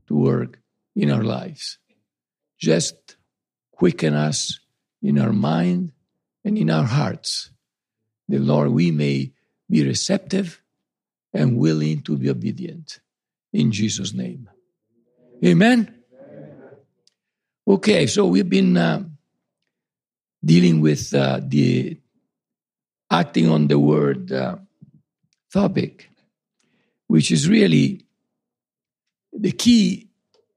to work in our lives. Just quicken us in our mind and in our hearts. The Lord, we may be receptive and willing to be obedient. In Jesus' name. Amen? Okay, so we've been dealing with the acting on the word topic, which is really the key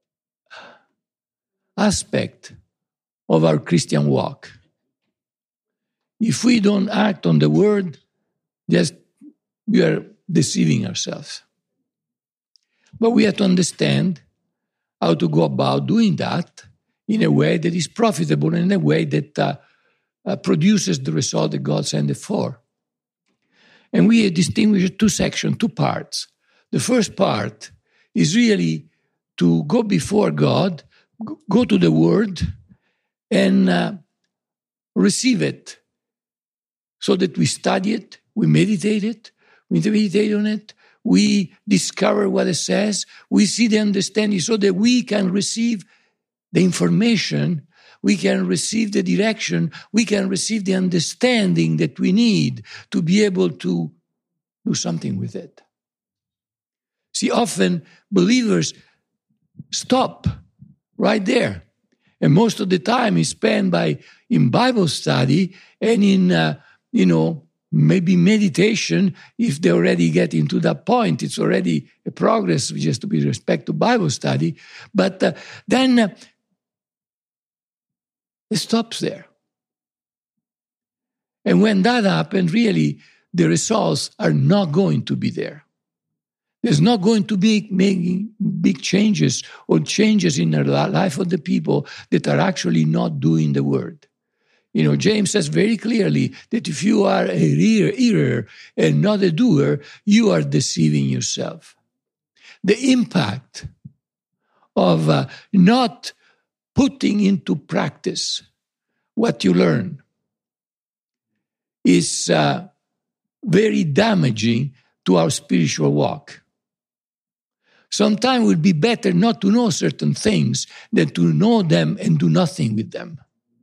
aspect of our Christian walk. If we don't act on the word, just we are deceiving ourselves. But we have to understand how to go about doing that in a way that is profitable, in a way that produces the result that God sent it for. And we distinguish two sections, two parts. The first part is really to go before God, go to the Word, and receive it so that we study it, we meditate on it, we discover what it says, we see the understanding so that we can receive the information, we can receive the direction, we can receive the understanding that we need to be able to do something with it. See, often believers stop right there. And most of the time is spent in Bible study and in, maybe meditation. If they already get into that point, it's already a progress just to be respect to Bible study. But then it stops there. And when that happens, really, the results are not going to be there. There's not going to be making big changes or changes in the life of the people that are actually not doing the word. James says very clearly that if you are a hearer and not a doer, you are deceiving yourself. The impact of not putting into practice what you learn is very damaging to our spiritual walk. Sometimes it would be better not to know certain things than to know them and do nothing with them.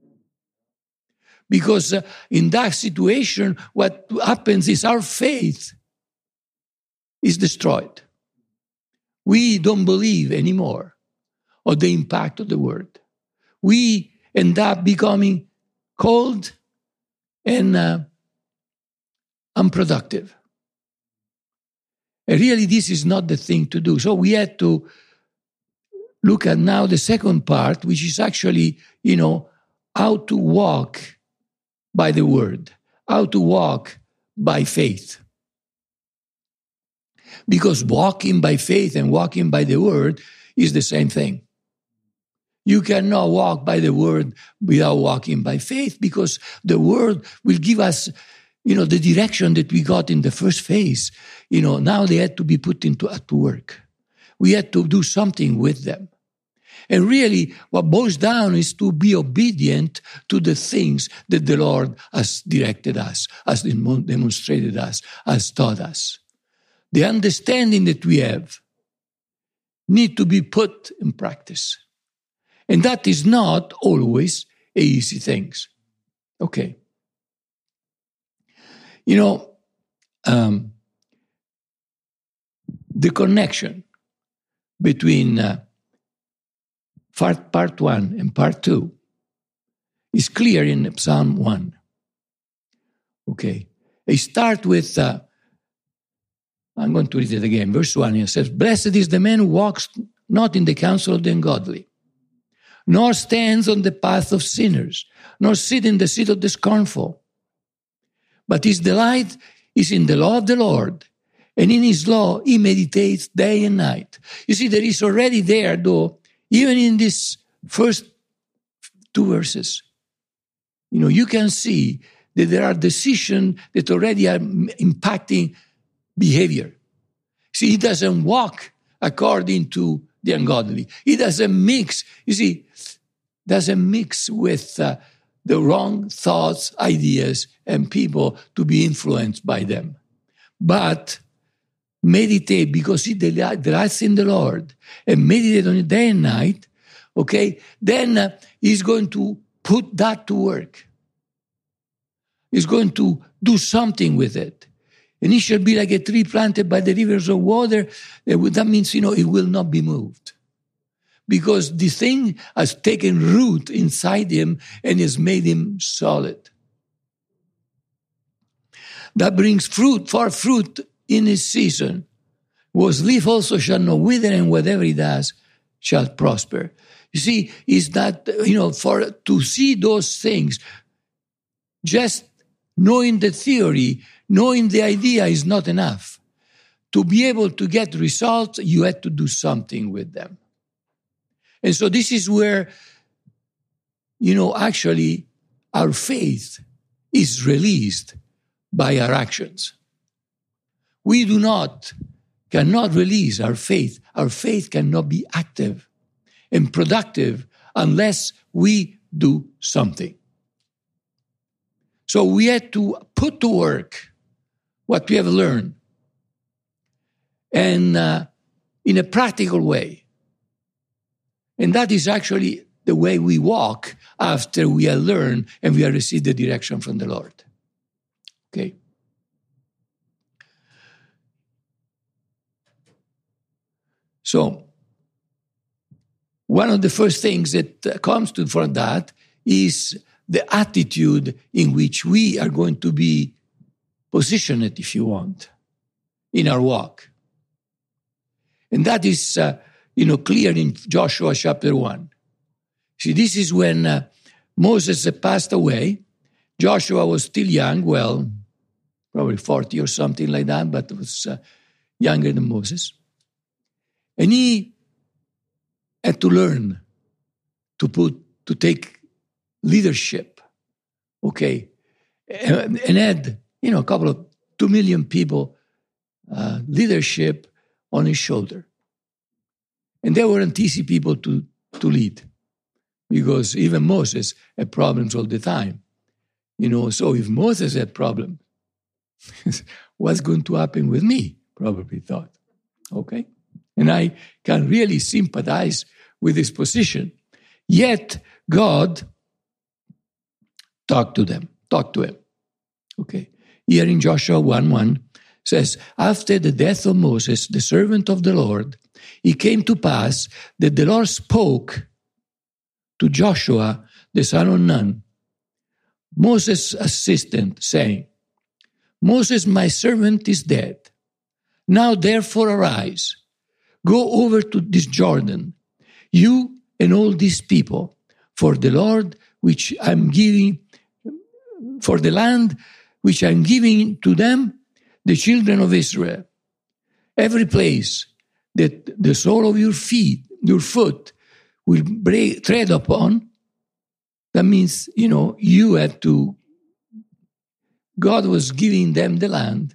Because in that situation, what happens is our faith is destroyed. We don't believe anymore of the impact of the word. We end up becoming cold and unproductive. And really, this is not the thing to do. So we had to look at now the second part, which is actually, how to walk by the word, how to walk by faith. Because walking by faith and walking by the word is the same thing. You cannot walk by the word without walking by faith, because the word will give us the direction that we got in the first phase. Now they had to be put to work. We had to do something with them. And really, what boils down is to be obedient to the things that the Lord has directed us, has demonstrated us, has taught us. The understanding that we have need to be put in practice. And that is not always an easy thing. Okay. The connection between part 1 and part 2 is clear in Psalm 1. Okay. I start with, I'm going to read it again, verse 1. It says, "Blessed is the man who walks not in the counsel of the ungodly, nor stands on the path of sinners, nor sit in the seat of the scornful. But his delight is in the law of the Lord, and in his law he meditates day and night." You see, there is already there, though, even in these first two verses, you can see that there are decisions that already are impacting behavior. See, he doesn't walk according to the ungodly. He doesn't mix, with the wrong thoughts, ideas, and people to be influenced by them. But meditate, because he delights in the Lord, and meditate on it day and night, okay, then he's going to put that to work. He's going to do something with it. And he shall be like a tree planted by the rivers of water. That means, it will not be moved. Because the thing has taken root inside him and has made him solid. That brings fruit, for fruit in his season. Whose leaf also shall not wither, and whatever he does shall prosper. You see, is that, to see those things, just knowing the theory, knowing the idea is not enough. To be able to get results, you have to do something with them. And so this is where, actually our faith is released by our actions. We cannot release our faith. Our faith cannot be active and productive unless we do something. So we had to put to work what we have learned, and in a practical way. And that is actually the way we walk after we have learned and we have received the direction from the Lord. Okay. So, one of the first things that comes from that is the attitude in which we are going to be positioned, if you want, in our walk. And that is, clear in Joshua chapter 1. See, this is when Moses had passed away. Joshua was still young, probably 40 or something like that, but was younger than Moses. And he had to learn to take leadership, okay, and had, a couple of 2 million people leadership on his shoulder. And they weren't easy people to lead, because even Moses had problems all the time. So if Moses had problems, what's going to happen with me? Probably thought, okay? And I can really sympathize with his position. Yet God talked to him. Okay. Here in Joshua 1:1 says, after the death of Moses, the servant of the Lord, it came to pass that the Lord spoke to Joshua, the son of Nun, Moses' assistant, saying, Moses, my servant, is dead. Now therefore arise, go over to this Jordan, you and all these people, for the land which I'm giving to them, the children of Israel. Every place that the sole of your foot will tread upon, that means, you had to, God was giving them the land,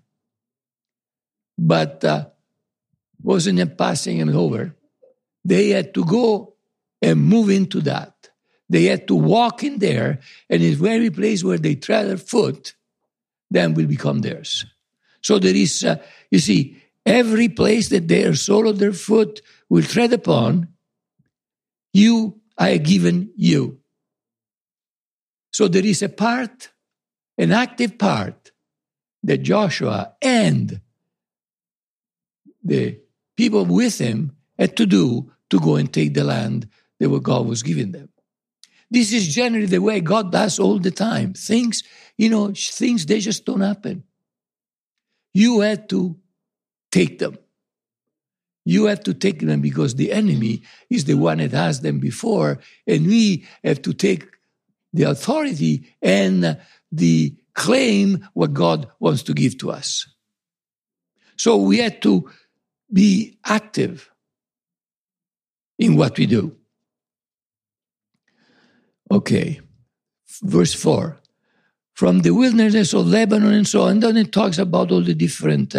but wasn't passing them over. They had to go and move into that. They had to walk in there, and in the very place where they tread their foot, then will become theirs. So there is, every place that their sole of their foot will tread upon, I have given you. So there is a part, an active part, that Joshua and the people with him had to do to go and take the land that God was giving them. This is generally the way God does all the time. Things, they just don't happen. You had to take them. You have to take them because the enemy is the one that has them before, and we have to take the authority and the claim what God wants to give to us. So we had to be active in what we do. Okay, verse 4. From the wilderness of Lebanon and so on, and then it talks about all the different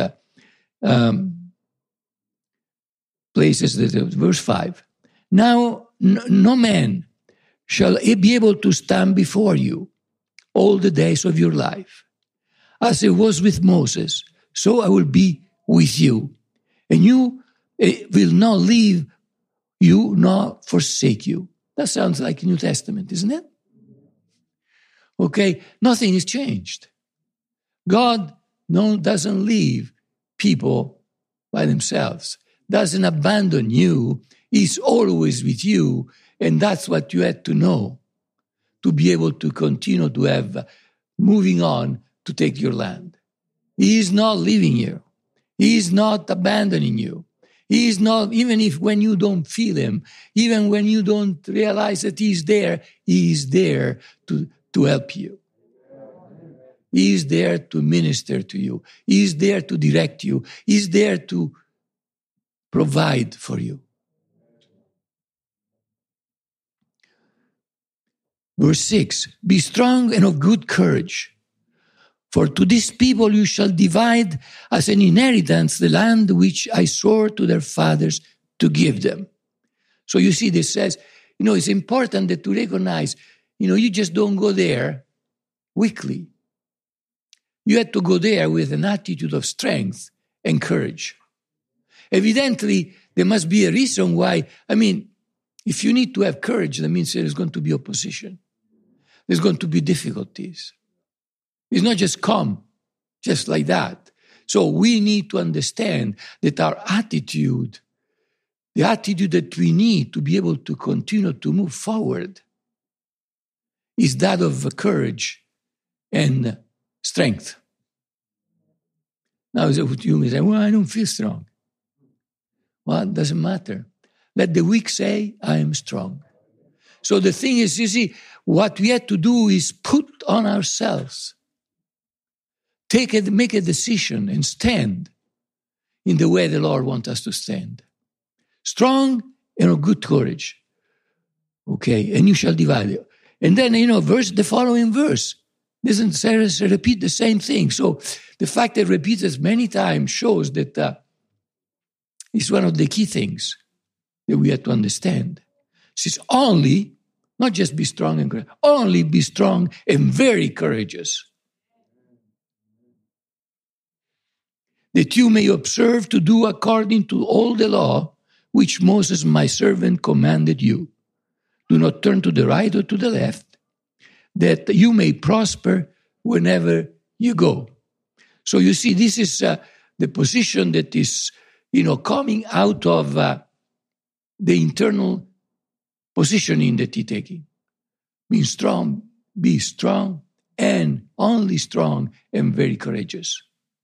places. Verse 5. Now, no man shall be able to stand before you all the days of your life. As it was with Moses, so I will be with you. And you will not leave you nor forsake you. That sounds like New Testament, isn't it? Okay, nothing has changed. God doesn't leave people by themselves, doesn't abandon you. He's always with you, and that's what you had to know to be able to continue to have moving on to take your land. He is not leaving you. He is not abandoning you. He is not, even if when you don't feel him, even when you don't realize that he's there, he is there to help you. He is there to minister to you. He is there to direct you. He is there to provide for you. Verse 6, be strong and of good courage. For to these people you shall divide as an inheritance the land which I swore to their fathers to give them. So you see, this says, it's important that to recognize, you just don't go there weakly. You had to go there with an attitude of strength and courage. Evidently, there must be a reason why. If you need to have courage, that means there is going to be opposition. There's going to be difficulties. It's not just come, just like that. So we need to understand that our attitude, the attitude that we need to be able to continue to move forward, is that of courage and strength. Now, you may say, well, I don't feel strong. Well, it doesn't matter. Let the weak say, I am strong. So the thing is, you see, what we have to do is put on ourselves, make a decision and stand in the way the Lord wants us to stand. Strong and of good courage. Okay, and you shall divide it. And then, the following verse doesn't repeat the same thing. So the fact that it repeats as many times shows that it's one of the key things that we have to understand. It says only, not just be strong and courageous, only be strong and very courageous, that you may observe to do according to all the law which Moses my servant commanded you. Do not turn to the right or to the left, that you may prosper whenever you go. So you see, this is the position that is, coming out of the internal positioning that he's taking. Be strong, and only strong and very courageous.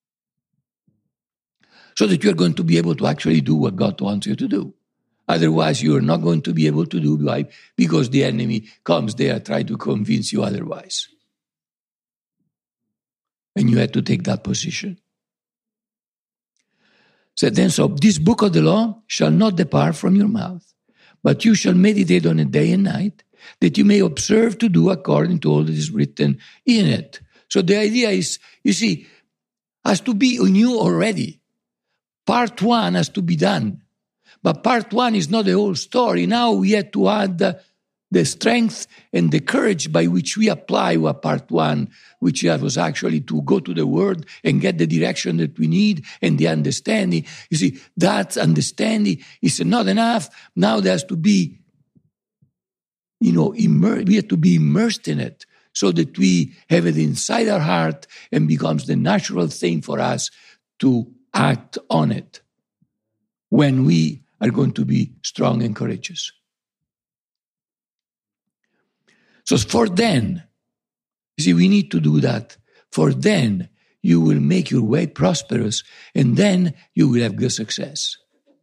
So that you're going to be able to actually do what God wants you to do. Otherwise, you're not going to be able to do it because the enemy comes there and try to convince you otherwise. And you had to take that position. So this book of the law shall not depart from your mouth, but you shall meditate on it day and night, that you may observe to do according to all that is written in it. So the idea is, you see, has to be in you already. Part 1 has to be done. But part 1 is not the whole story. Now we have to add the strength and the courage by which we apply what part 1, which was actually to go to the Word and get the direction that we need and the understanding. You see, that understanding is not enough. Now there has to be, we have to be immersed in it so that we have it inside our heart and becomes the natural thing for us to act on it when we are going to be strong and courageous. So for then, you see, we need to do that. For then, you will make your way prosperous, and then you will have good success.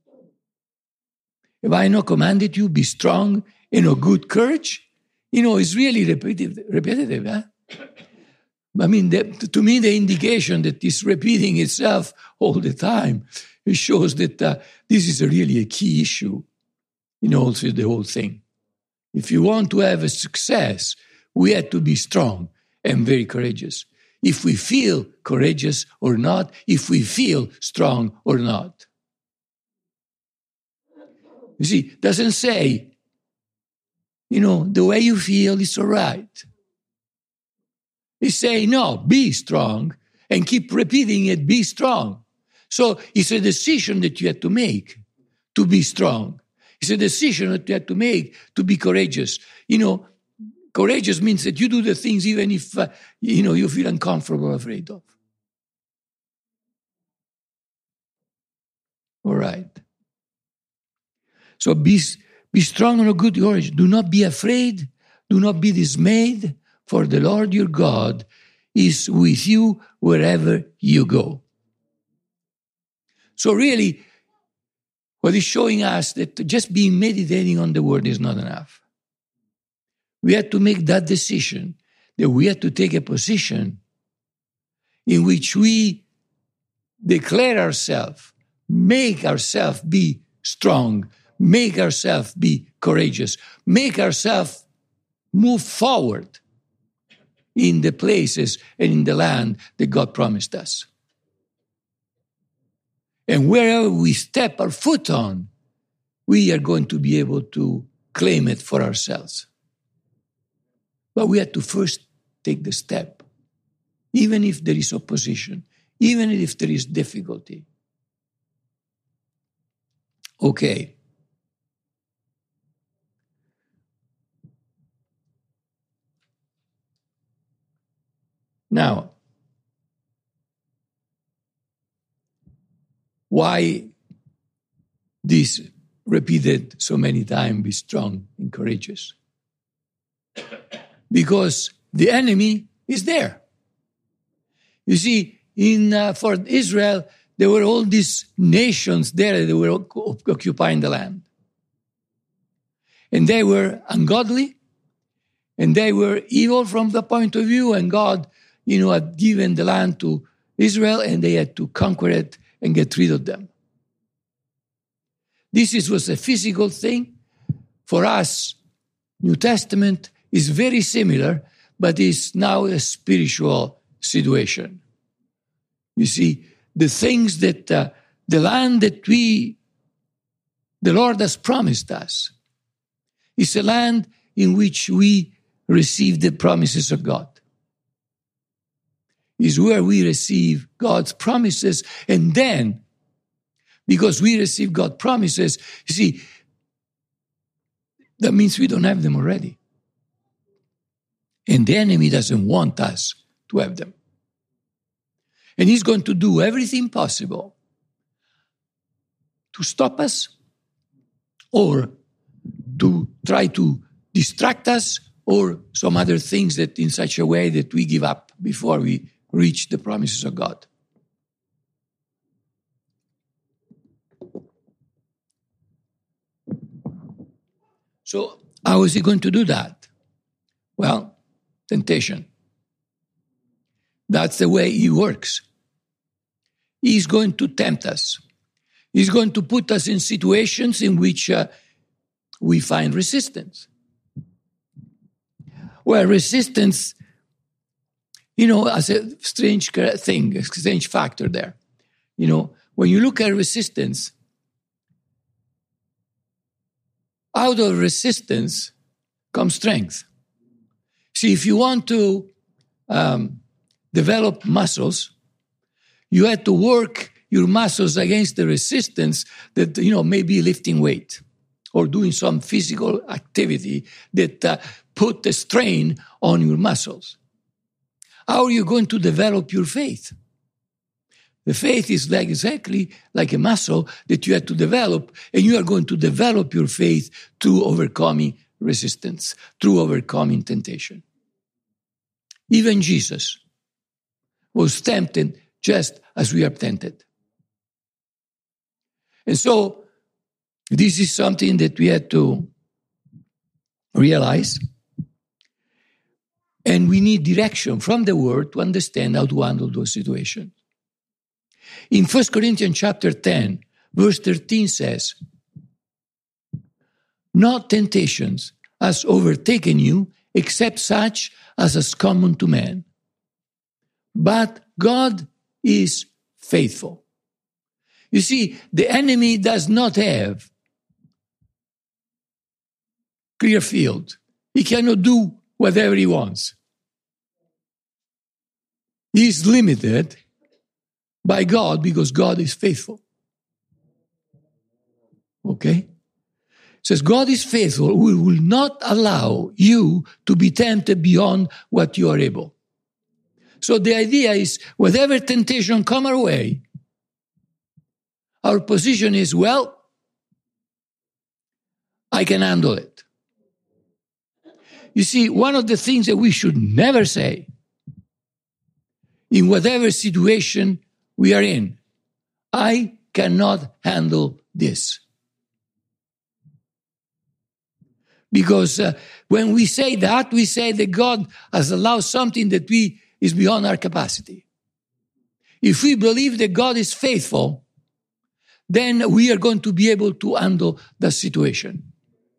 Have I not commanded you, be strong and of good courage? It's really repetitive, huh? To me, the indication that it's repeating itself all the time, it shows that this is really a key issue in also the whole thing. If you want to have a success, we have to be strong and very courageous. If we feel courageous or not, if we feel strong or not. You see, it doesn't say, the way you feel is all right. It say, no, be strong, and keep repeating it, be strong. So it's a decision that you have to make to be strong. It's a decision that you have to make to be courageous. Courageous means that you do the things even if, you feel uncomfortable or afraid of. All right. So be strong and of good courage. Do not be afraid. Do not be dismayed, for the Lord your God is with you wherever you go. So really, what is showing us that just being meditating on the word is not enough. We have to make that decision, that we have to take a position in which we declare ourselves, make ourselves be strong, make ourselves be courageous, make ourselves move forward in the places and in the land that God promised us. And wherever we step our foot on, we are going to be able to claim it for ourselves. But we have to first take the step, even if there is opposition, even if there is difficulty. Okay. Now, why this repeated so many times, be strong and courageous? Because the enemy is there. You see, for Israel, there were all these nations there that were occupying the land. And they were ungodly, and they were evil from the point of view, and God, had given the land to Israel, and they had to conquer it and get rid of them. This was a physical thing. For us, New Testament is very similar, but it's now a spiritual situation. You see, the things that, the land that the Lord has promised us, is a land in which we receive the promises of God. Is where we receive God's promises, and then, because we receive God's promises, you see, that means we don't have them already. And the enemy doesn't want us to have them. And he's going to do everything possible to stop us, or to try to distract us, or some other things that in such a way that we give up before we reach the promises of God. So how is he going to do that? Well, temptation. That's the way he works. He's going to tempt us. He's going to put us in situations in which we find resistance. Well, resistance, as a strange thing, a strange factor there. When you look at resistance, out of resistance comes strength. See, if you want to develop muscles, you have to work your muscles against the resistance that, maybe lifting weight or doing some physical activity that put a strain on your muscles. How are you going to develop your faith? The faith is exactly like a muscle that you have to develop, and you are going to develop your faith through overcoming resistance, through overcoming temptation. Even Jesus was tempted just as we are tempted. And so, this is something that we have to realize. And we need direction from the Word to understand how to handle those situations. In 1 Corinthians chapter 10, verse 13 says, "No temptations has overtaken you except such as is common to man. But God is faithful." You see, the enemy does not have clear field. He cannot do whatever he wants. He is limited by God because God is faithful. Okay? It says God is faithful. We will not allow you to be tempted beyond what you are able. So the idea is, whatever temptation come our way, our position is, well, I can handle it. You see, one of the things that we should never say in whatever situation we are in, I cannot handle this. Because when we say that God has allowed something that is beyond our capacity. If we believe that God is faithful, then we are going to be able to handle the situation.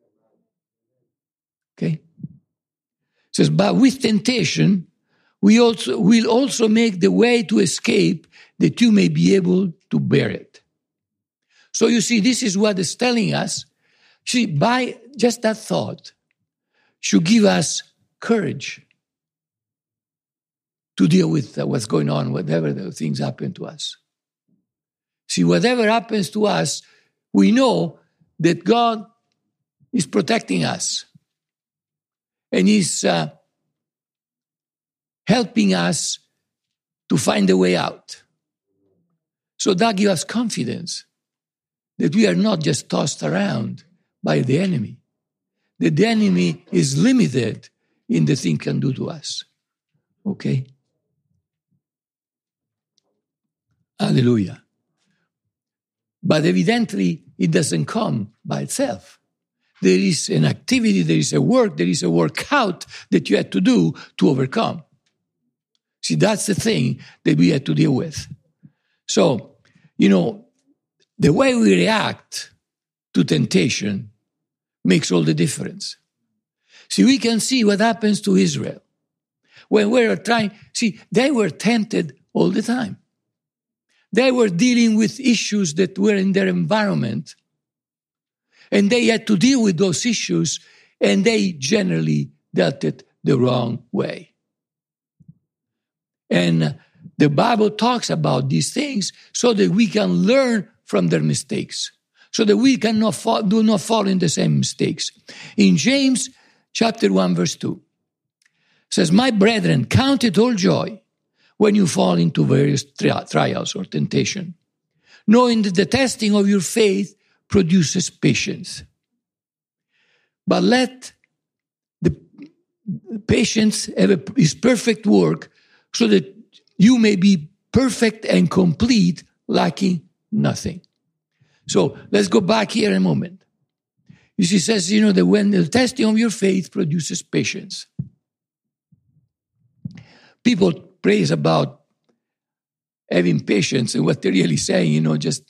Okay? It says, but with temptation, we will also make the way to escape that you may be able to bear it. So you see, this is what it's telling us. See, by just that thought should give us courage to deal with what's going on, whatever the things happen to us. See, whatever happens to us, we know that God is protecting us and He's helping us to find a way out. So that gives us confidence that we are not just tossed around by the enemy, that the enemy is limited in the thing can do to us. Okay? Hallelujah. But evidently, it doesn't come by itself. There is an activity, there is a workout that you have to do to overcome. See, that's the thing that we have to deal with. So, the way we react to temptation makes all the difference. See, we can see what happens to Israel. When we are they were tempted all the time. They were dealing with issues that were in their environment, and they had to deal with those issues, and they generally dealt it the wrong way. And the Bible talks about these things so that we can learn from their mistakes, so that we do not fall in the same mistakes. In James chapter 1, verse 2, it says, my brethren, count it all joy when you fall into various trials or temptation, knowing that the testing of your faith produces patience. But let the patience have his perfect work, so that you may be perfect and complete, lacking nothing. So let's go back here a moment. You see, it says, that when the testing of your faith produces patience. People praise about having patience, and what they're really saying,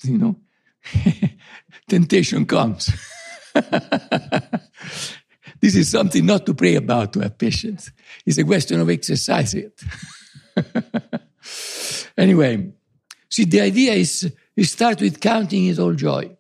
temptation comes. This is something not to pray about, to have patience. It's a question of exercise it. Anyway, see, the idea is you start with counting it all joy.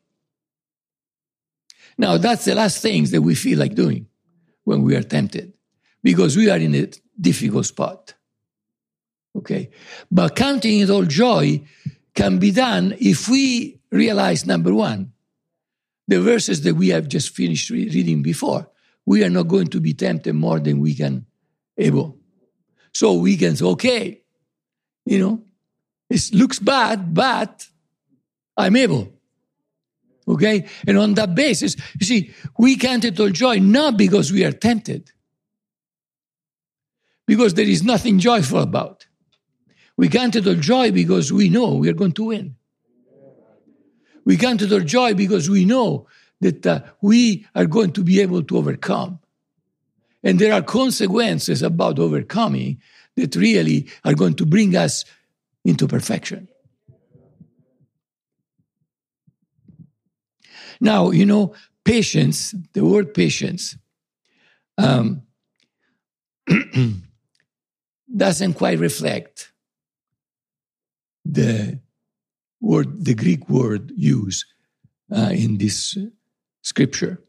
Now, that's the last things that we feel like doing when we are tempted, because we are in a difficult spot. Okay? But counting it all joy can be done if we realize, number one, the verses that we have just finished reading before. We are not going to be tempted more than we can able. So we can say, okay, it looks bad, but I'm able. Okay? And on that basis, you see, we count it all joy not because we are tempted, because there is nothing joyful about. We count it all joy because we know we are going to win. We count it all joy because we know that we are going to be able to overcome. And there are consequences about overcoming that really are going to bring us into perfection. Now, patience, the word patience, doesn't quite reflect the Greek word used in this scripture.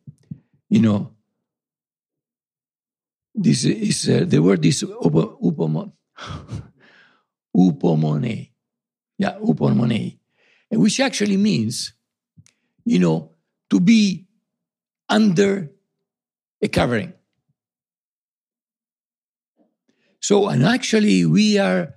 This is the word is upomone. Yeah, upomonei. Which actually means, to be under a covering. So, and actually we are,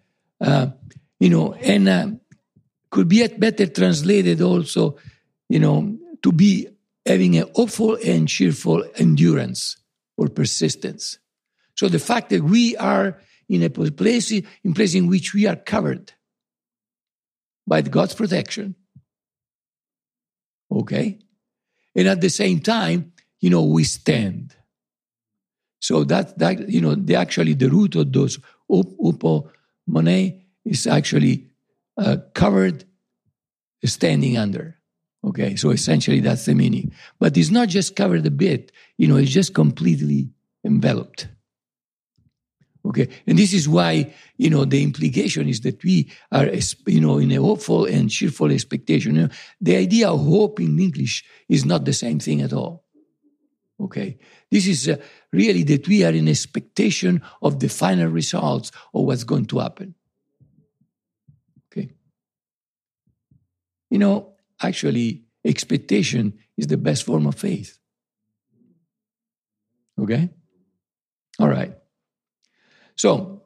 could be better translated also, to be having a hopeful and cheerful endurance or persistence. So the fact that we are in a place in which we are covered by God's protection, okay? And at the same time, we stand. So that the root of those upomonei is actually covered, standing under. Okay, so essentially that's the meaning. But it's not just covered a bit, it's just completely enveloped. Okay, and this is why, the implication is that we are, in a hopeful and cheerful expectation. The idea of hope in English is not the same thing at all. Okay, this is really that we are in expectation of the final results of what's going to happen. Okay. Actually, expectation is the best form of faith. Okay? All right. So,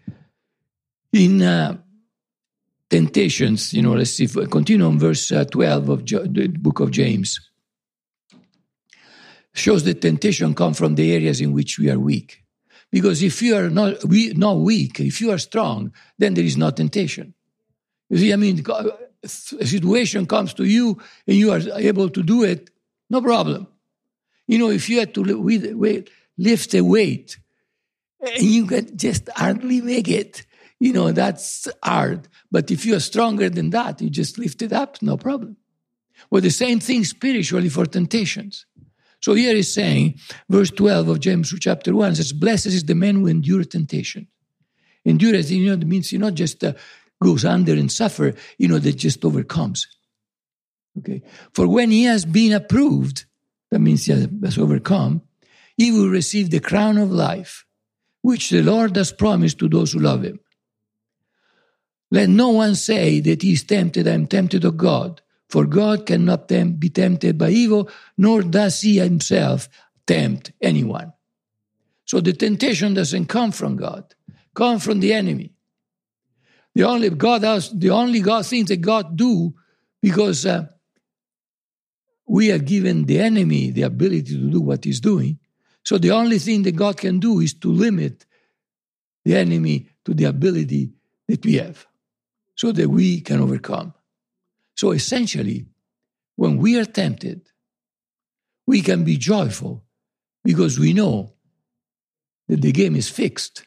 in temptations, let's see, continue on verse 12 of the book of James. Shows that temptation comes from the areas in which we are weak. Because if you are not weak, if you are strong, then there is no temptation. You see, a situation comes to you and you are able to do it, no problem. If you had to lift a weight and you can just hardly make it, that's hard. But if you are stronger than that, you just lift it up, no problem. Well, the same thing spiritually for temptations. So here he's saying, verse 12 of James chapter 1 says, blessed is the man who endures temptation. Endurance, means not just goes under and suffer, that just overcomes. Okay. For when he has been approved, that means he has overcome, he will receive the crown of life, which the Lord has promised to those who love him. Let no one say that he is tempted, I am tempted of God. For God cannot be tempted by evil, nor does he himself tempt anyone. So the temptation doesn't come from God, come from the enemy. The only God things that God do, because we are given the enemy the ability to do what he's doing. So the only thing that God can do is to limit the enemy to the ability that we have, so that we can overcome. So essentially, when we are tempted, we can be joyful because we know that the game is fixed.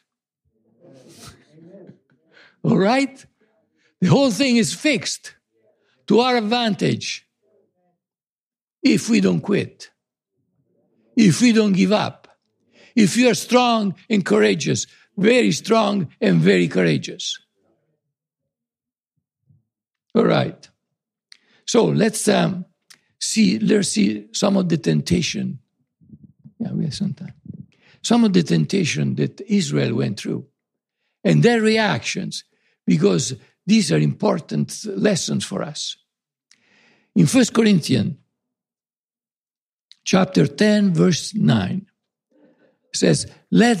All right? The whole thing is fixed to our advantage if we don't quit, if we don't give up, if you are strong and courageous, very strong and very courageous. All right. So let's see some of the temptation. Yeah, we have some time. Some of the temptation that Israel went through and their reactions, because these are important lessons for us. In 1 Corinthians chapter 10, verse 9, it says,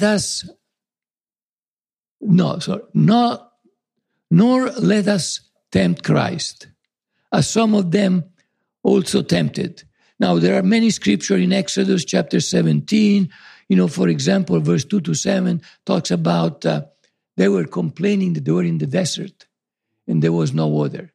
nor let us tempt Christ, as some of them also tempted. Now, there are many scriptures in Exodus chapter 17. For example, verse 2 to 7 talks about they were complaining that they were in the desert and there was no water.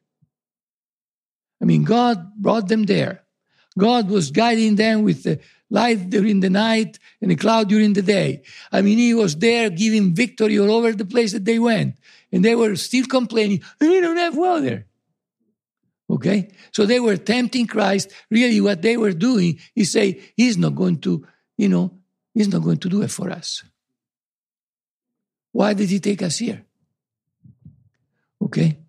God brought them there. God was guiding them with the light during the night and the cloud during the day. He was there giving victory all over the place that they went. And they were still complaining, we don't have water. Okay? So they were tempting Christ. Really what they were doing is say, he's not going to do it for us. Why did he take us here? Okay?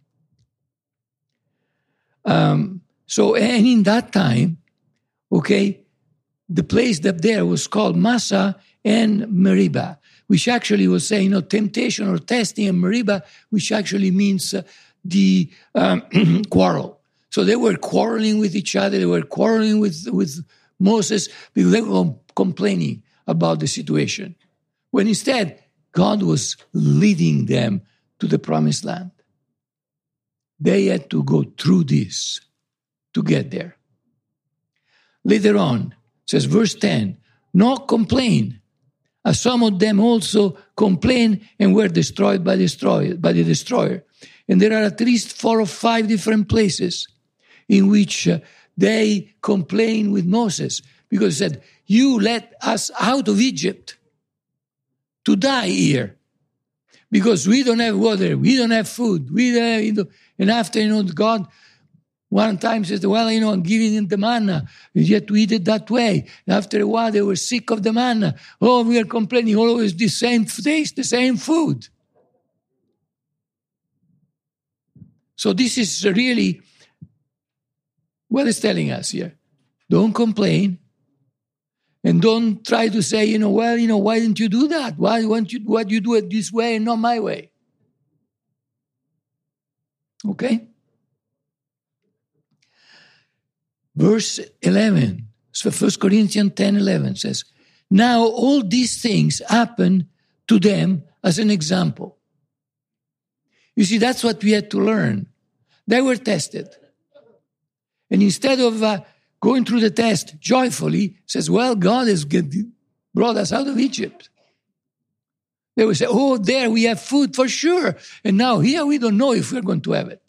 So, and in that time, okay, the place that there was called Massa and Meribah, which actually was saying, temptation or testing, and Meribah, which actually means the quarrel. So they were quarreling with each other. They were quarreling with Moses because they were complaining about the situation. When instead, God was leading them to the promised land. They had to go through this to get there. Later on, says verse 10, nor complain, as some of them also complained and were destroyed by the destroyer. And there are at least 4 or 5 different places in which they complain with Moses because he said, you let us out of Egypt to die here because we don't have water, we don't have food, and after, God one time says, well, I'm giving them the manna. You have to eat it that way. And after a while, they were sick of the manna. Oh, we are complaining always the same taste, the same food. So this is really what it's telling us here. Don't complain. And don't try to say, why didn't you do that? Why you do it this way and not my way? Okay? Verse 11, so 1 Corinthians 10:11 says, now all these things happen to them as an example. You see, that's what we had to learn. They were tested. And instead of going through the test joyfully, says, well, God has brought us out of Egypt. They would say, oh, there we have food for sure. And now here we don't know if we're going to have it.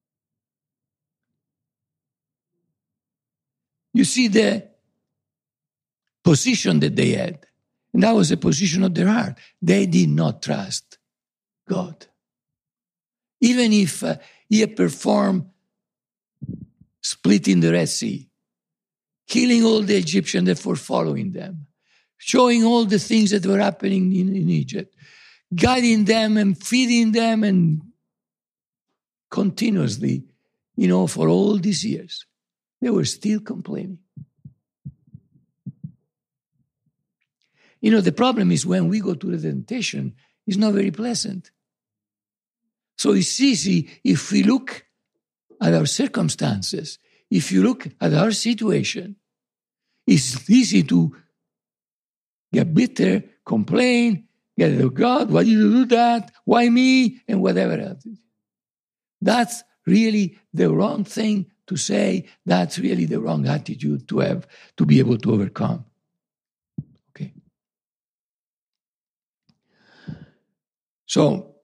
You see the position that they had. And that was the position of their heart. They did not trust God. Even if he had performed splitting the Red Sea, killing all the Egyptians that were following them, showing all the things that were happening in Egypt, guiding them and feeding them and continuously, for all these years. They were still complaining. The problem is when we go to the temptation, it's not very pleasant. So it's easy if we look at our circumstances, if you look at our situation, it's easy to get bitter, complain, get, oh God, why did you do that? Why me? And whatever else. That's really the wrong thing to say. That's really the wrong attitude to have to be able to overcome. Okay. So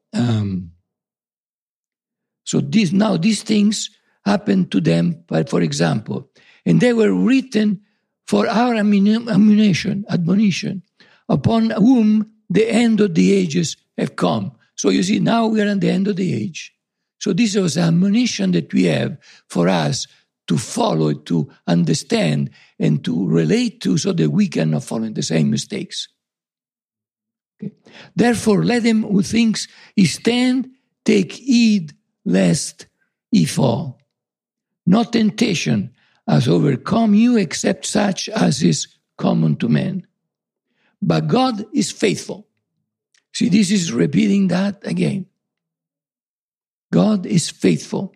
these things happened to them, for example, and they were written for our admonition, upon whom the end of the ages have come. So you see, now we are at the end of the age. So this was an admonition that we have for us to follow, to understand, and to relate to so that we cannot follow in the same mistakes. Okay. Therefore, let him who thinks he stand take heed lest he fall. No temptation has overcome you except such as is common to men. But God is faithful. See, this is repeating that again. God is faithful,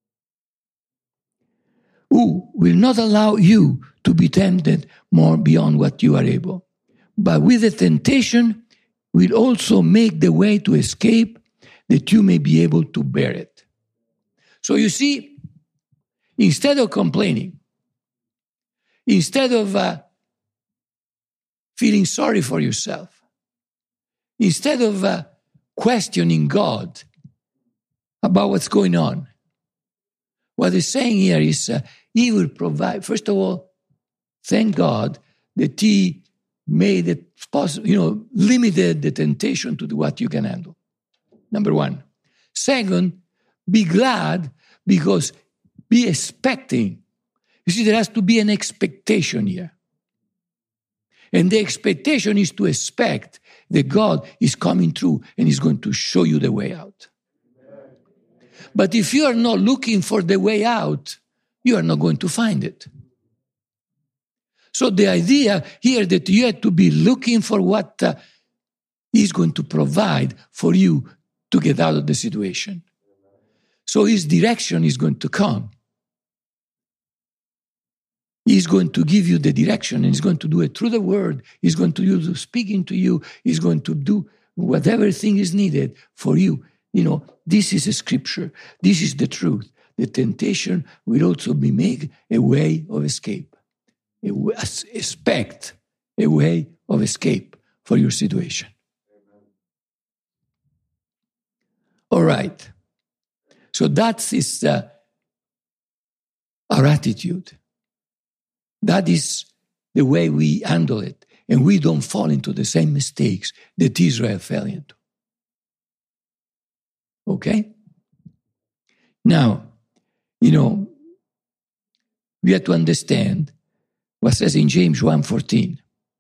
who will not allow you to be tempted more beyond what you are able, but with the temptation will also make the way to escape that you may be able to bear it. So you see, instead of complaining, instead of feeling sorry for yourself, instead of questioning God about what's going on, what he's saying here is he will provide. First of all, thank God that he made it possible, limited the temptation to what you can handle. Number one. Second, be glad because be expecting. You see, there has to be an expectation here. And the expectation is to expect that God is coming through and is going to show you the way out. But if you are not looking for the way out, you are not going to find it. So the idea here that you have to be looking for what He's going to provide for you to get out of the situation. So his direction is going to come. He's going to give you the direction, and he's going to do it through the word. He's going to use speaking to you. He's going to do whatever thing is needed for you. You know, this is a scripture. This is the truth. The temptation will also be made a way of escape. Expect a way of escape for your situation. All right. So that is our attitude. That is the way we handle it. And we don't fall into the same mistakes that Israel fell into. Okay? Now, you know, we have to understand what says in James 1:14.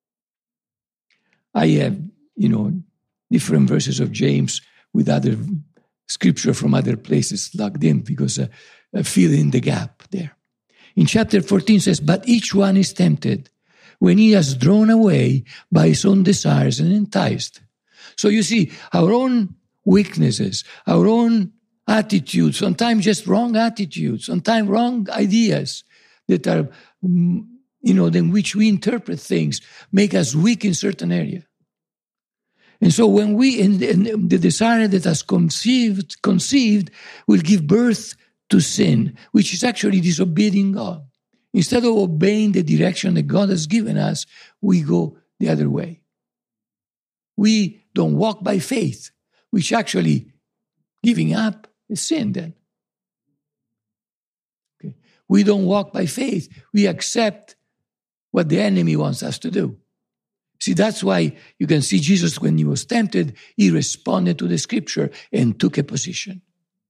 I have, you know, different verses of James with other scripture from other places plugged in because I fill in the gap there. In chapter 14 says, but each one is tempted when he has drawn away by his own desires and enticed. So you see, our own weaknesses, our own attitudes, sometimes just wrong attitudes, sometimes wrong ideas that are, you know, in which we interpret things, make us weak in certain area. And so when we, in the desire that has conceived will give birth to sin, which is actually disobeying God. Instead of obeying the direction that God has given us, we go the other way. We don't walk by faith, which actually giving up is sin then. Okay. We don't walk by faith. We accept what the enemy wants us to do. See, that's why you can see Jesus, when he was tempted, he responded to the scripture and took a position.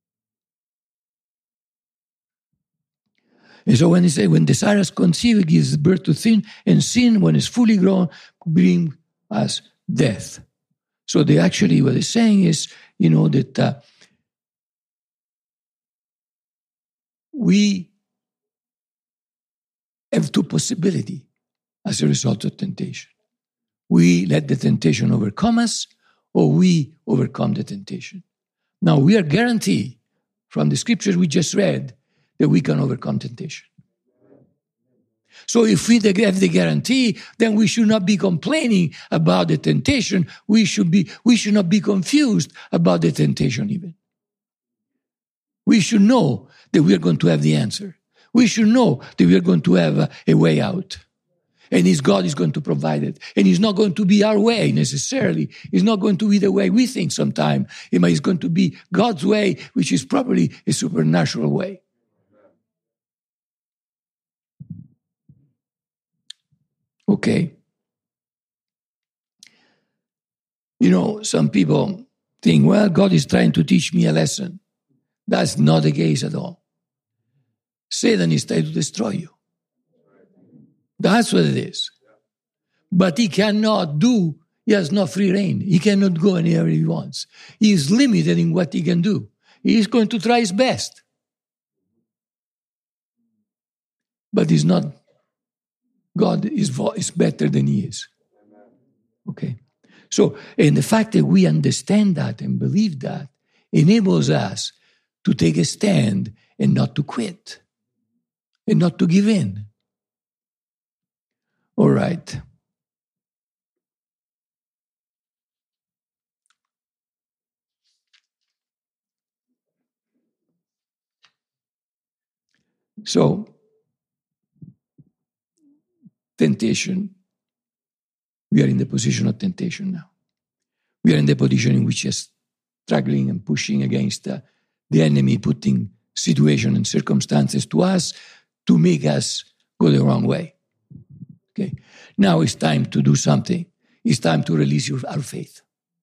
And so when he said, when desire is conceived, it gives birth to sin, and sin, when it's fully grown, brings us death. So they actually, what they're saying is, you know, that we have two possibilities as a result of temptation. We let the temptation overcome us, or we overcome the temptation. Now, we are guaranteed from the scriptures we just read that we can overcome temptation. So if we have the guarantee, then we should not be complaining about the temptation. We should not be confused about the temptation even. We should know that we are going to have the answer. We should know that we are going to have a way out. And God is going to provide it. And it's not going to be our way necessarily. It's not going to be the way we think sometimes. It's going to be God's way, which is probably a supernatural way. Okay. You know, some people think, well, God is trying to teach me a lesson. That's not the case at all. Satan is trying to destroy you. That's what it is. But he has no free reign. He cannot go anywhere he wants. He is limited in what he can do. He is going to try his best. But he's not. God is better than he is. Okay. So, and the fact that we understand that and believe that enables us to take a stand and not to quit and not to give in. All right. So, temptation. We are in the position of temptation now. We are in the position in which we are struggling and pushing against the enemy, putting situation and circumstances to us to make us go the wrong way. Okay. Now it's time to do something. It's time to release our faith.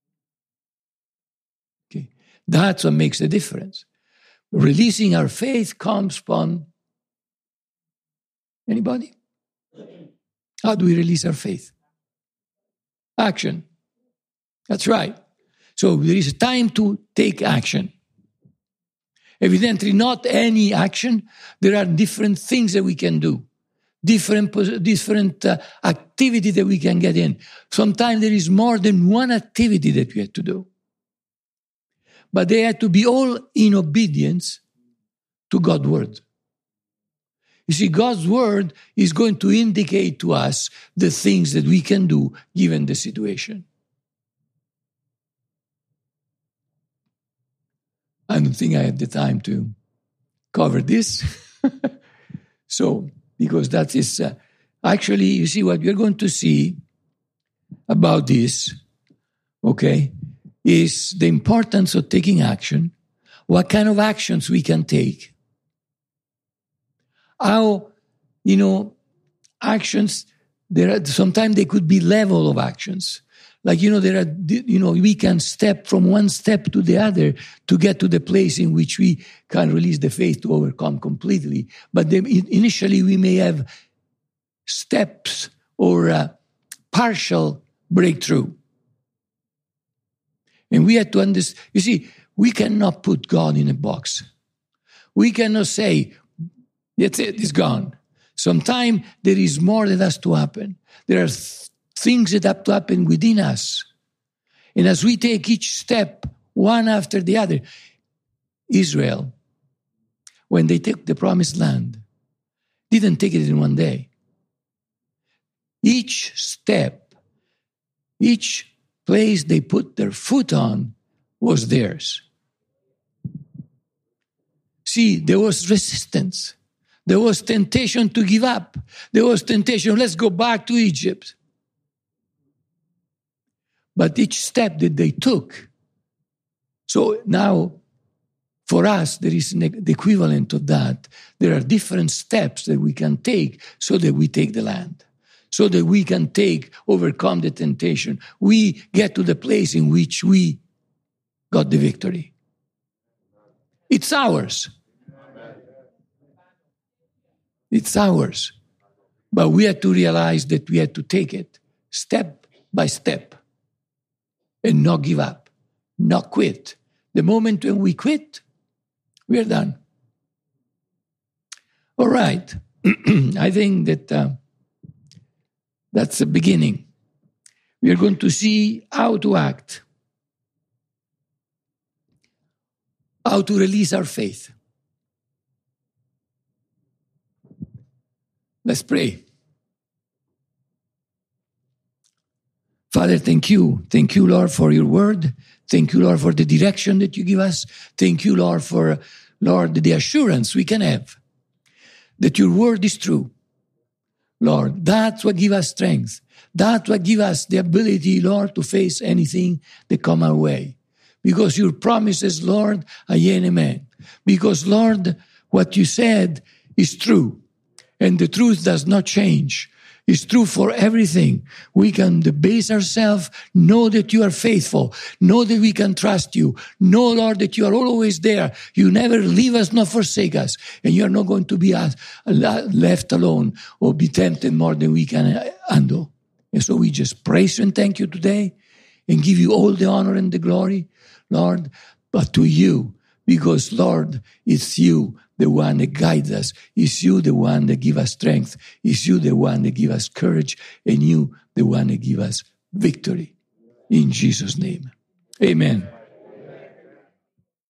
Okay. That's what makes the difference. Releasing our faith comes from anybody? How do we release our faith? Action. That's right. So there is a time to take action. Evidently, not any action. There are different things that we can do. Different activity that we can get in. Sometimes there is more than one activity that we have to do. But they have to be all in obedience to God's word. You see, God's word is going to indicate to us the things that we can do given the situation. I don't think I had the time to cover this. So, because that is, actually, you see, what we're going to see about this, okay, is the importance of taking action, what kind of actions we can take, how, actions, sometimes they could be level of actions. Like, we can step from one step to the other to get to the place in which we can release the faith to overcome completely. But initially we may have steps or partial breakthrough. And we have to understand, you see, we cannot put God in a box. We cannot say, that's it, it's gone. Sometimes there is more that has to happen. There are things that have to happen within us. And as we take each step, one after the other, Israel, when they took the promised land, didn't take it in one day. Each step, each place they put their foot on was theirs. See, there was resistance. There was temptation to give up. There was temptation, let's go back to Egypt. But each step that they took, so now for us, there is the equivalent of that. There are different steps that we can take so that we take the land, so that we can overcome the temptation. We get to the place in which we got the victory. It's ours. It's ours. But we have to realize that we have to take it step by step and not give up, not quit. The moment when we quit, we are done. All right. I think that that's the beginning. We are going to see how to act, how to release our faith. Let's pray. Father, thank you. Thank you, Lord, for your word. Thank you, Lord, for the direction that you give us. Thank you, Lord, for, Lord, the assurance we can have that your word is true. Lord, that's what gives us strength. That's what gives us the ability, Lord, to face anything that come our way. Because your promises, Lord, are yea and amen. Because, Lord, what you said is true. And the truth does not change. It's true for everything. We can debase ourselves, know that you are faithful, know that we can trust you, know, Lord, that you are always there. You never leave us nor forsake us, and you are not going to be left alone or be tempted more than we can handle. And so we just praise you and thank you today and give you all the honor and the glory, Lord, but to you, because, Lord, it's you, the one that guides us. It's you, the one that gives us strength. It's you, the one that gives us courage. And you, the one that gives us victory. In Jesus' name. Amen.